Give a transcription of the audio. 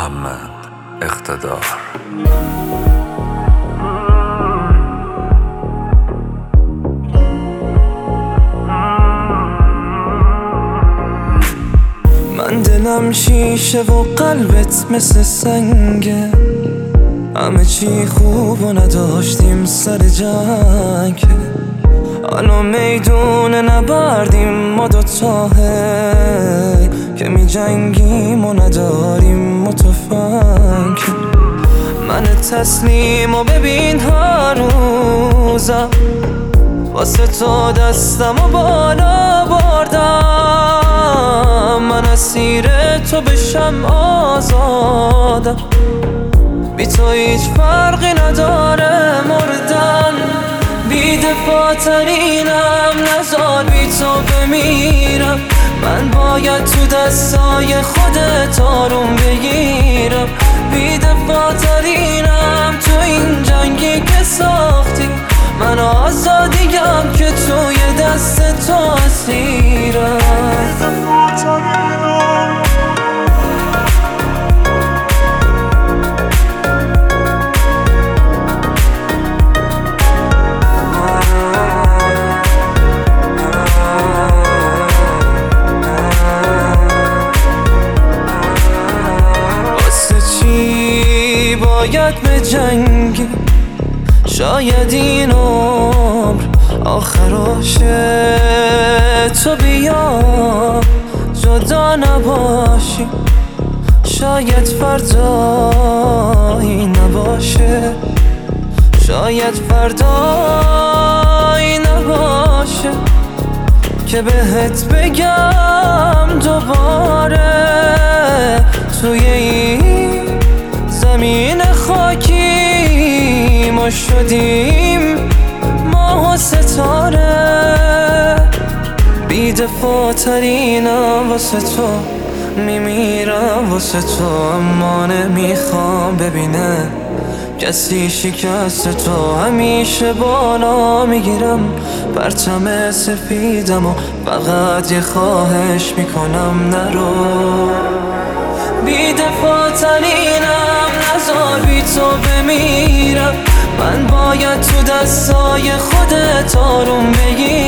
محمد اقتدار. من دلم شیشه و قلبت مثل سنگه، همه چی خوب و نداشتیم سر جنگ. حالا میدون نبردیم ما دوتاه که می جنگیم و نداریم متفنگ. من تسلیم و ببین هر روزم واسه تو دستم و بالا بردم. من اسیر تو بشم آزادم، بی تو هیچ فرقی نداره مردن. بی‌دفاع ترینم نزار بی تو بمیرم. من باید تو دستای خودت آروم بگیرم. بی‌دفاع ترینم تو این جنگی که ساختی. من آزادیم که توی دست تو اسیرم. باید به جنگی، شاید این عمر آخراشه. تو بیا جدا نباشی، شاید فردایی نباشه. شاید فردایی نباشه که بهت بگم دوباره توی این زمین خاکی ما شدیم ماه و ستاره. بی‌دفاع ترینم واسه تو، میمیرم واسه تو، اما نمیخوام ببینه کسی شکست تو. همیشه بالا میگیرم پرچم سفیدم و فقط یه خواهش میکنم نرو. بی‌دفاع ترینم نزار بی تو بمیرم. من باید تو دستای خودت آروم بگیرم.